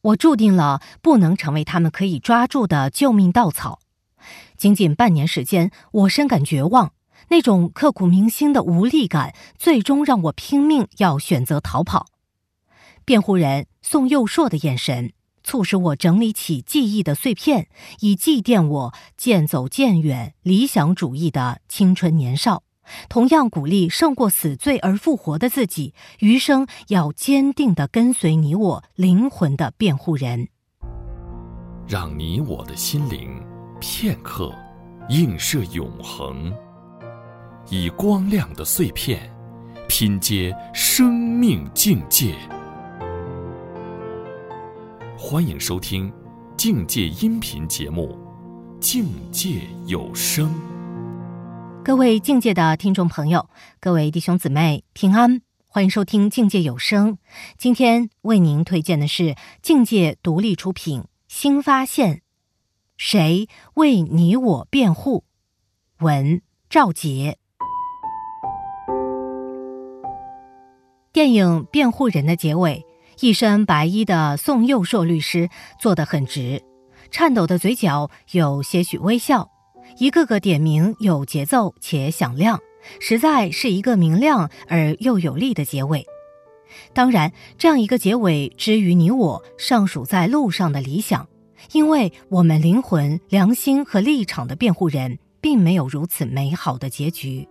我注定了不能成为他们可以抓住的救命稻草。仅仅半年时间，我深感绝望，那种刻骨铭心的无力感最终让我拼命要选择逃跑。辩护人宋佑硕的眼神促使我整理起记忆的碎片，以祭奠我渐走渐远理想主义的青春年少，同样鼓励胜过死罪而复活的自己，余生要坚定地跟随你我灵魂的辩护人。 让你我的心灵片刻映射永恒，以光亮的碎片拼接生命境界。欢迎收听境界音频节目《境界有声》。 各位境界的听众朋友，各位弟兄姊妹平安，欢迎收听境界有声。今天为您推荐的是境界独立出品新发现，谁为你我辩护？文赵杰。电影《辩护人》的结尾，一身白衣的宋佑硕律师坐得很直，颤抖的嘴角有些许微笑，一个个点名有节奏且响亮，实在是一个明亮而又有力的结尾。当然，这样一个结尾之于你我尚属在路上的理想，因为我们灵魂、良心和立场的辩护人并没有如此美好的结局。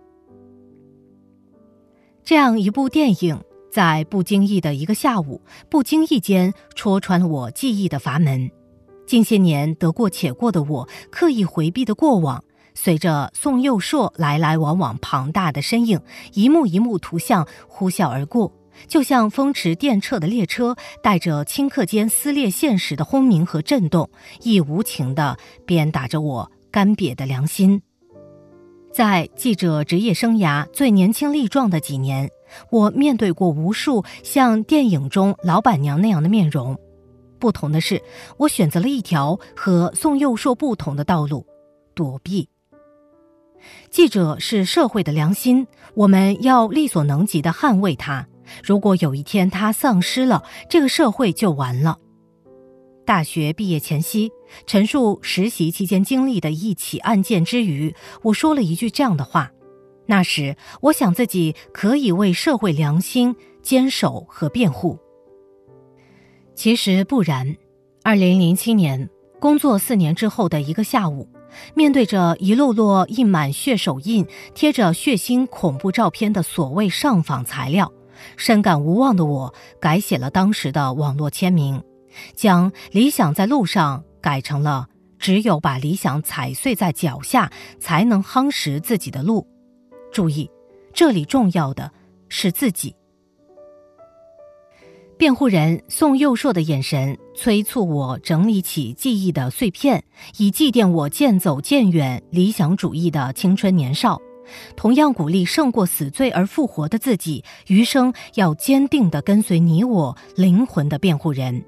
这样一部电影在不经意的一个下午，不经意间戳穿了我记忆的阀门。近些年得过且过的我，刻意回避的过往，随着宋佑硕来来往往庞大的身影，一幕一幕图像呼啸而过，就像风驰电掣的列车，带着顷刻间撕裂现实的轰鸣和震动，亦无情地鞭打着我干瘪的良心。在记者职业生涯最年轻力壮的几年，我面对过无数像电影中老板娘那样的面容。不同的是，我选择了一条和宋佑硕不同的道路，躲避。记者是社会的良心，我们要力所能及地捍卫它。如果有一天它丧失了，这个社会就完了。大学毕业前夕，陈述实习期间经历的一起案件之余，我说了一句这样的话。那时我想自己可以为社会良心坚守和辩护。其实不然。2007年工作4年之后的一个下午，面对着一摞摞印满血手印、贴着血腥恐怖照片的所谓上访材料，深感无望的我改写了当时的网络签名，将理想在路上改成了只有把理想踩碎在脚下，才能夯实自己的路。注意，这里重要的是自己。辩护人宋佑硕的眼神催促我整理起记忆的碎片，以祭奠我渐走渐远理想主义的青春年少，同样鼓励胜过死罪而复活的自己，余生要坚定地跟随你我灵魂的辩护人。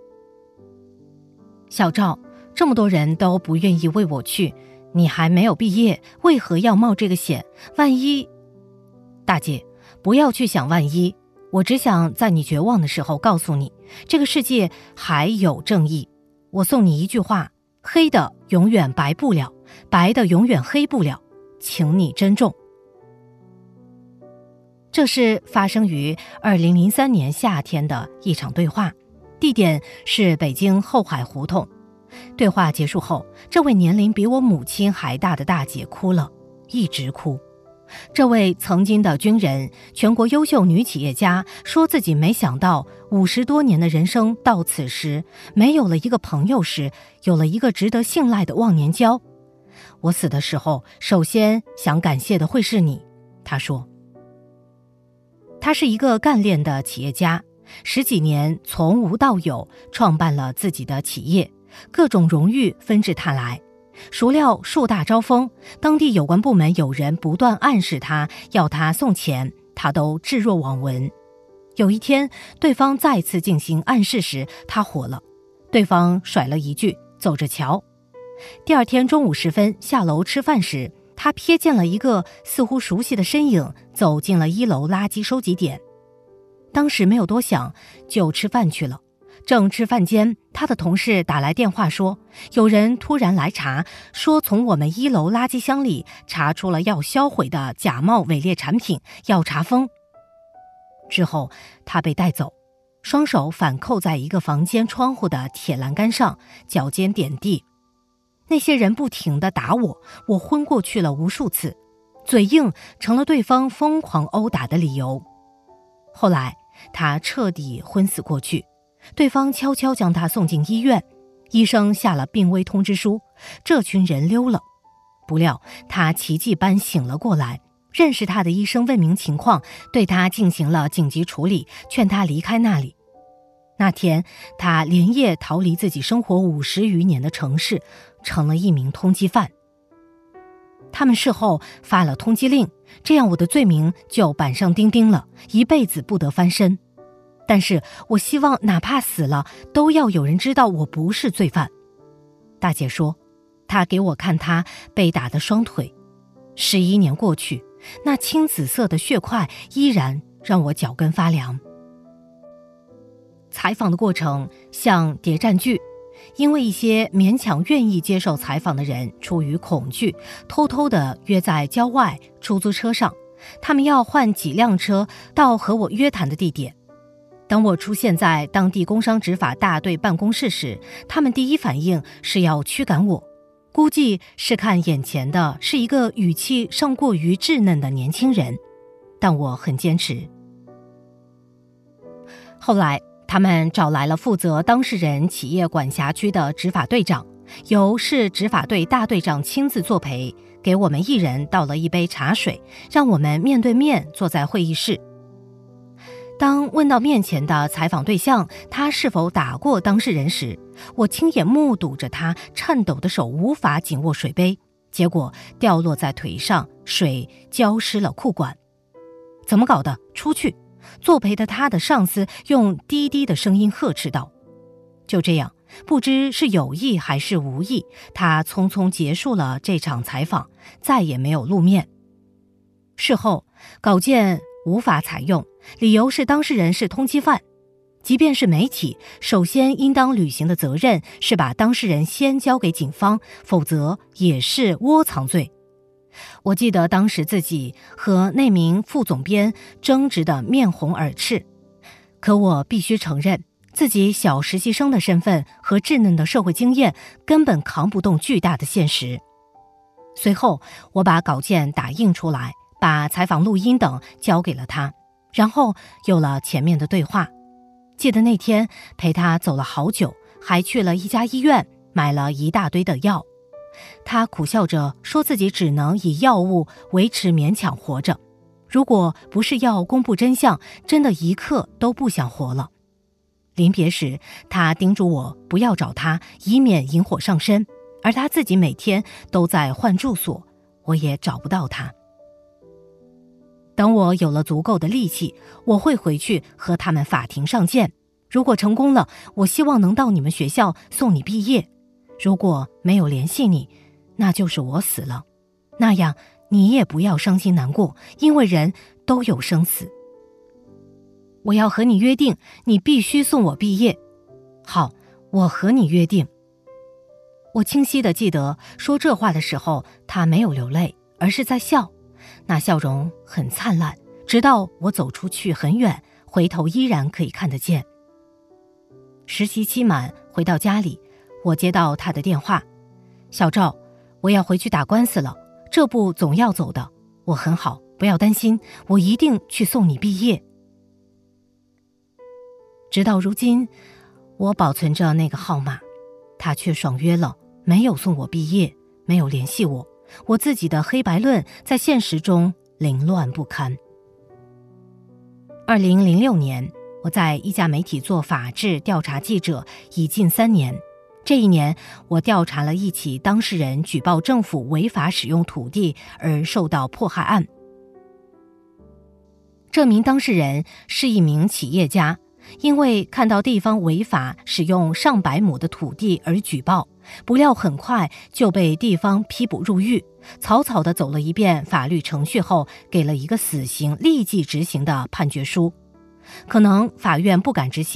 小赵，这么多人都不愿意为我去，你还没有毕业，为何要冒这个险？万一……大姐，不要去想万一，我只想在你绝望的时候告诉你，这个世界还有正义。我送你一句话，黑的永远白不了，白的永远黑不了，请你珍重。这是发生于2003年夏天的一场对话，地点是北京后海胡同。对话结束后，这位年龄比我母亲还大的大姐哭了，一直哭。这位曾经的军人、全国优秀女企业家说自己没想到50多年的人生到此时，没有了一个朋友时，有了一个值得信赖的忘年交。我死的时候，首先想感谢的会是你，她说。她是一个干练的企业家，10几年从无到有创办了自己的企业，各种荣誉纷至沓来。孰料树大招风，当地有关部门有人不断暗示他，要他送钱，他都置若罔闻。有一天，对方再次进行暗示时，他火了，对方甩了一句走着瞧。第二天中午时分，下楼吃饭时，他瞥见了一个似乎熟悉的身影走进了1楼垃圾收集点。当时没有多想，就吃饭去了。 正吃饭间，他的同事打来电话说，有人突然来查，说从我们1楼垃圾箱里查出了要销毁的假冒伪劣产品，要查封。之后他被带走，双手反扣在一个房间窗户的铁栏杆上，脚尖点地。那些人不停地打我，我昏过去了无数次，嘴硬成了对方疯狂殴打的理由。后来他彻底昏死过去，对方悄悄将他送进医院，医生下了病危通知书，这群人溜了。不料他奇迹般醒了过来，认识他的医生问明情况，对他进行了紧急处理，劝他离开那里。那天他连夜逃离自己生活50余年的城市，成了一名通缉犯。他们事后发了通缉令，这样我的罪名就板上钉钉了，一辈子不得翻身。但是我希望哪怕死了，都要有人知道我不是罪犯。大姐说，她给我看她被打的双腿，11年过去，那青紫色的血块依然让我脚跟发凉。采访的过程像谍战剧，因为一些勉强愿意接受采访的人出于恐惧，偷偷地约在郊外出租车上，他们要换几辆车到和我约谈的地点。当我出现在当地工商执法大队办公室时，他们第一反应是要驱赶我，估计是看眼前的是一个语气尚过于稚嫩的年轻人，但我很坚持。后来他们找来了负责当事人企业管辖区的执法队长，由市执法队大队长亲自作陪，给我们一人倒了一杯茶水，让我们面对面坐在会议室。当问到面前的采访对象他是否打过当事人时，我亲眼目睹着他颤抖的手无法紧握水杯，结果掉落在腿上，水浇湿了裤管。怎么搞的？出去！作陪的他的上司用低低的声音呵斥道。就这样，不知是有意还是无意，他匆匆结束了这场采访，再也没有露面。事后稿件无法采用，理由是当事人是通缉犯。即便是媒体，首先应当履行的责任是把当事人先交给警方，否则也是窝藏罪。我记得当时自己和那名副总编争执得面红耳赤，可我必须承认，自己小实习生的身份和稚嫩的社会经验根本扛不动巨大的现实。随后我把稿件打印出来，把采访录音等交给了他，然后有了前面的对话。记得那天陪他走了好久，还去了一家医院买了一大堆的药。他苦笑着说自己只能以药物维持勉强活着，如果不是要公布真相，真的一刻都不想活了。临别时，他叮嘱我不要找他，以免引火上身，而他自己每天都在换住所，我也找不到他。等我有了足够的力气，我会回去和他们法庭上见。如果成功了，我希望能到你们学校送你毕业；如果没有联系你，那就是我死了。那样你也不要伤心难过，因为人都有生死。我要和你约定，你必须送我毕业。好，我和你约定。我清晰地记得说这话的时候，他没有流泪，而是在笑。那笑容很灿烂，直到我走出去很远，回头依然可以看得见。实习期满，回到家里，我接到他的电话：小赵，我要回去打官司了，这步总要走的，我很好，不要担心，我一定去送你毕业。直到如今，我保存着那个号码，他却爽约了，没有送我毕业，没有联系我。我自己的黑白论在现实中凌乱不堪。2006年，我在一家媒体做法制调查记者已近3年。这一年，我调查了一起当事人举报政府违法使用土地而受到迫害案。这名当事人是一名企业家，因为看到地方违法使用上百亩的土地而举报，不料很快就被地方批捕入狱，草草地走了一遍法律程序后，给了一个死刑立即执行的判决书。可能法院不敢执行，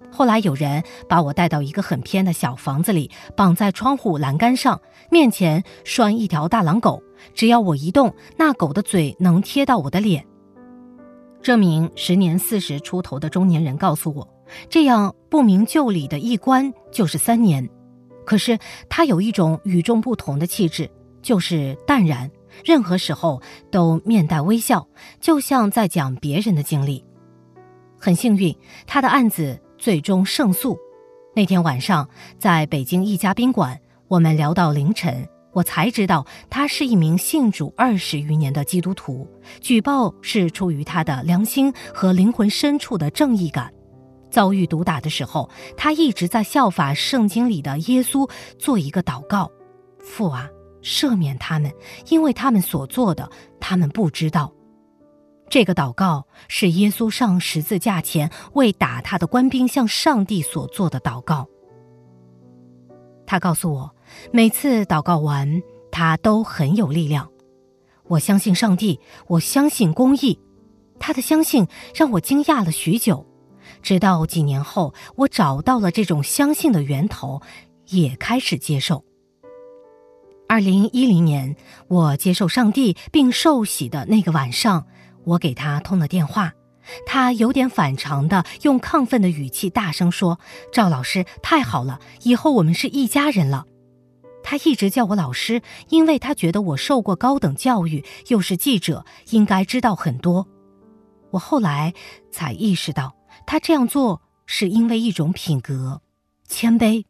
后来有人把我带到一个很偏的小房子里，绑在窗户栏杆上，面前拴一条大狼狗，只要我一动，那狗的嘴能贴到我的脸。这名时年40出头的中年人告诉我，这样不明就里的一关就是3年。可是他有一种与众不同的气质，就是淡然，任何时候都面带微笑，就像在讲别人的经历。很幸运，他的案子最终胜诉。那天晚上，在北京一家宾馆，我们聊到凌晨，我才知道他是一名信主20余年的基督徒，举报是出于他的良心和灵魂深处的正义感。遭遇毒打的时候，他一直在效法圣经里的耶稣做一个祷告：父啊，赦免他们，因为他们所做的，他们不知道。这个祷告是耶稣上十字架前为打他的官兵向上帝所做的祷告。他告诉我，每次祷告完，他都很有力量。我相信上帝，我相信公义。他的相信让我惊讶了许久，直到几年后，我找到了这种相信的源头，也开始接受。2010年，我接受上帝并受洗的那个晚上，我给他通了电话，他有点反常的用亢奋的语气大声说：赵老师，太好了，以后我们是一家人了。他一直叫我老师，因为他觉得我受过高等教育，又是记者，应该知道很多。我后来才意识到，他这样做是因为一种品格，谦卑。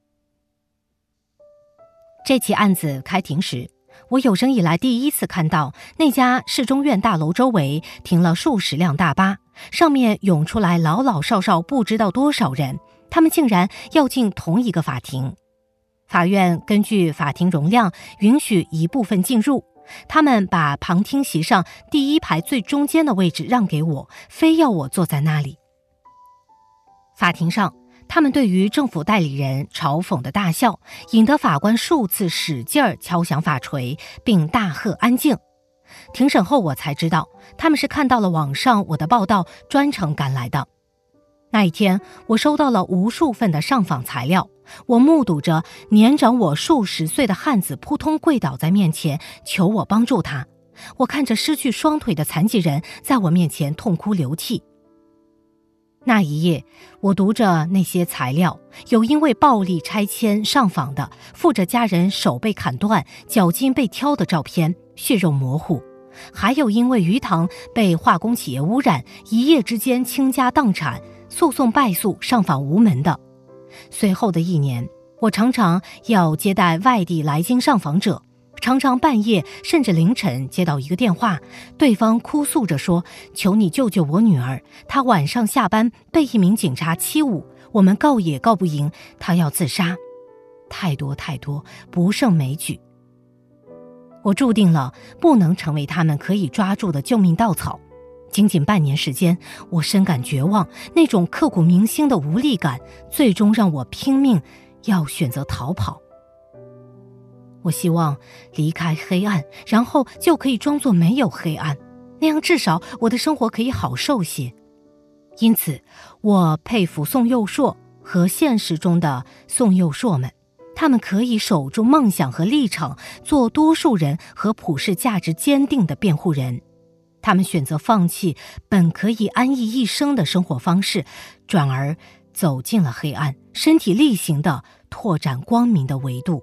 这起案子开庭时，我有生以来第一次看到那家市中院大楼周围停了数十辆大巴，上面涌出来老老少少不知道多少人，他们竟然要进同一个法庭。法院根据法庭容量允许一部分进入，他们把旁听席上第一排最中间的位置让给我，非要我坐在那里。法庭上，他们对于政府代理人嘲讽的大笑，引得法官数次使劲儿敲响法锤，并大喝安静。庭审后我才知道，他们是看到了网上我的报道，专程赶来的。那一天，我收到了无数份的上访材料，我目睹着年长我数十岁的汉子扑通跪倒在面前，求我帮助他。我看着失去双腿的残疾人在我面前痛哭流涕。那一夜，我读着那些材料，有因为暴力拆迁上访的，附着家人手被砍断、脚筋被挑的照片，血肉模糊；还有因为鱼塘被化工企业污染，一夜之间倾家荡产、诉讼败诉、上访无门的。随后的1年，我常常要接待外地来京上访者，常常半夜甚至凌晨接到一个电话，对方哭诉着说：求你救救我女儿，她晚上下班被一名警察欺侮，我们告也告不赢，她要自杀。太多太多，不胜枚举。我注定了不能成为他们可以抓住的救命稻草。仅仅半年时间，我深感绝望，那种刻骨铭心的无力感最终让我拼命要选择逃跑。我希望离开黑暗，然后就可以装作没有黑暗，那样至少我的生活可以好受些。因此，我佩服宋佑硕和现实中的宋佑硕们，他们可以守住梦想和立场，做多数人和普世价值坚定的辩护人。他们选择放弃本可以安逸一生的生活方式，转而走进了黑暗，身体力行地拓展光明的维度。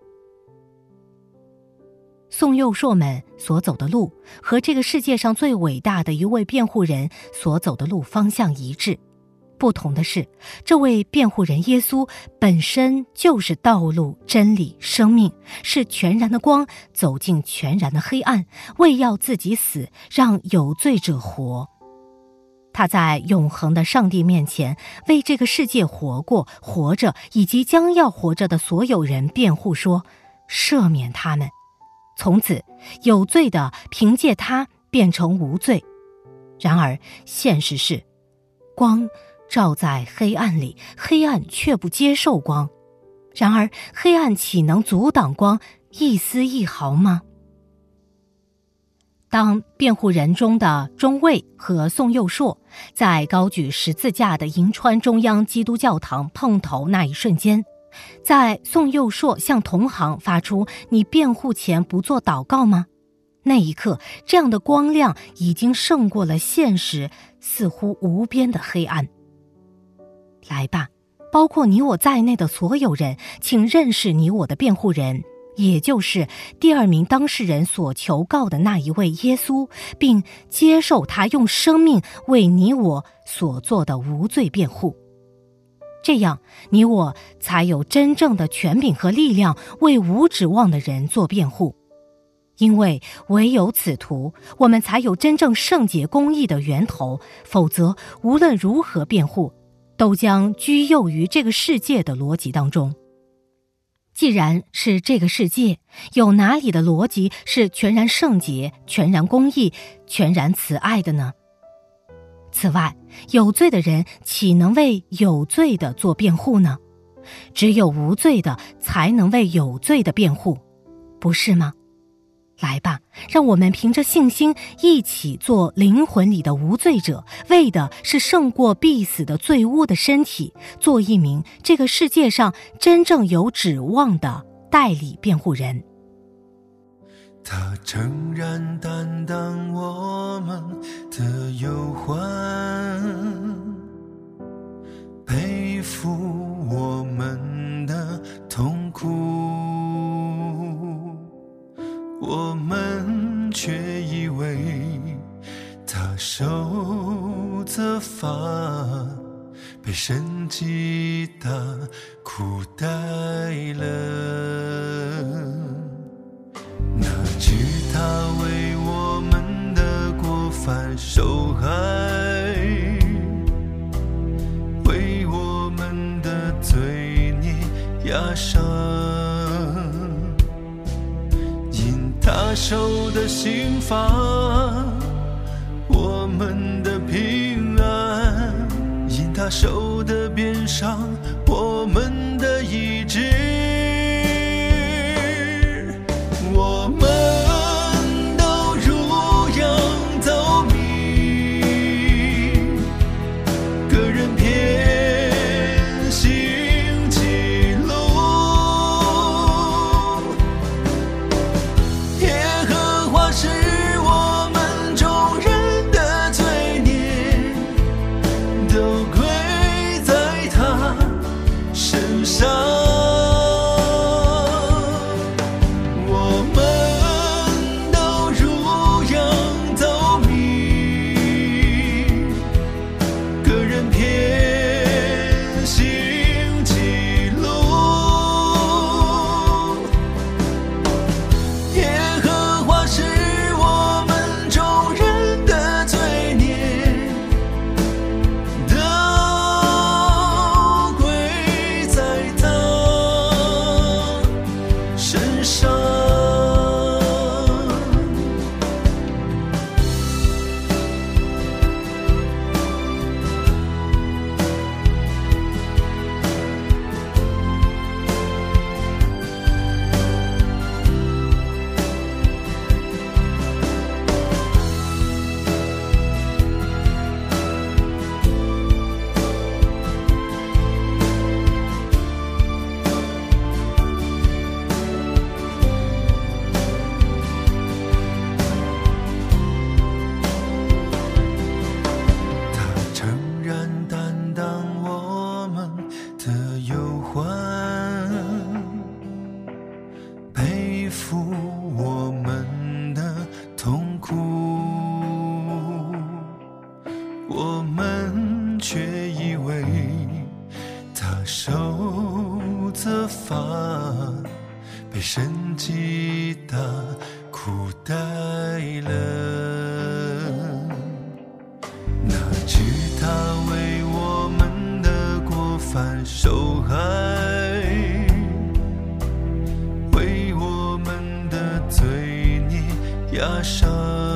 宋佑硕们所走的路和这个世界上最伟大的一位辩护人所走的路方向一致，不同的是，这位辩护人耶稣本身就是道路、真理、生命，是全然的光，走进全然的黑暗，为要自己死，让有罪者活。他在永恒的上帝面前，为这个世界活过、活着以及将要活着的所有人辩护说：赦免他们。从此，有罪的凭借他变成无罪。然而，现实是，光照在黑暗里，黑暗却不接受光。然而，黑暗岂能阻挡光一丝一毫吗？ 当辩护人中的钟卫和宋佑硕在高举十字架的银川中央基督教堂碰头那一瞬间，在宋佑硕向同行发出“你辩护前不做祷告吗”那一刻，这样的光亮已经胜过了现实似乎无边的黑暗。来吧，包括你我在内的所有人，请认识你我的辩护人，也就是第二名当事人所求告的那一位耶稣，并接受他用生命为你我所做的无罪辩护。这样，你我才有真正的权柄和力量为无指望的人做辩护。因为唯有此途，我们才有真正圣洁公义的源头，否则无论如何辩护，都将居囿于这个世界的逻辑当中。既然是这个世界，有哪里的逻辑是全然圣洁、全然公义、全然慈爱的呢？此外，有罪的人岂能为有罪的做辩护呢？只有无罪的才能为有罪的辩护，不是吗？来吧，让我们凭着信心一起做灵魂里的无罪者，为的是胜过必死的罪污的身体，做一名这个世界上真正有指望的代理辩护人。 他诚然担当我们的忧患，背负我们的痛苦，我们却以为他受责罚，被神击打苦待了。那知他为我们的过犯受害，为我们的罪孽压伤，因他受的刑罚，我们的平安，因他受的鞭伤，我们的医治。我们都如羊走迷，个人偏行己路，耶和华是我们众人的罪孽，都归在他身上。我们却以为他受责罚，被神击打苦待了。哪知他为我们的过犯受害，为我们的罪孽压伤，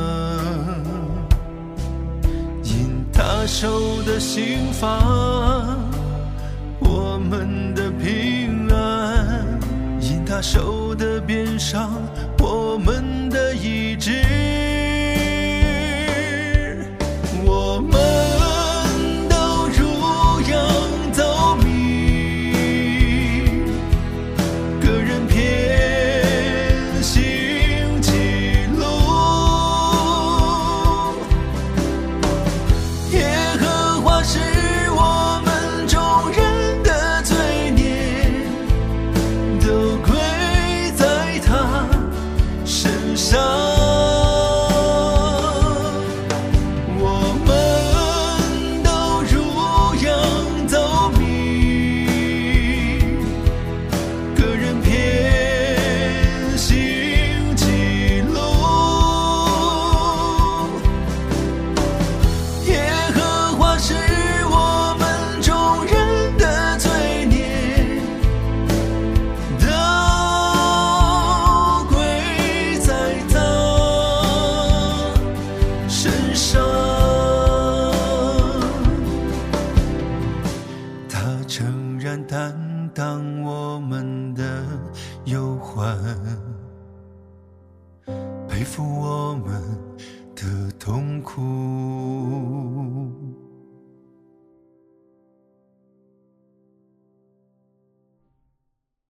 因他受的刑罚，我们的平安，因他受的鞭伤，我们的医治。 挡我们的忧患，背负我们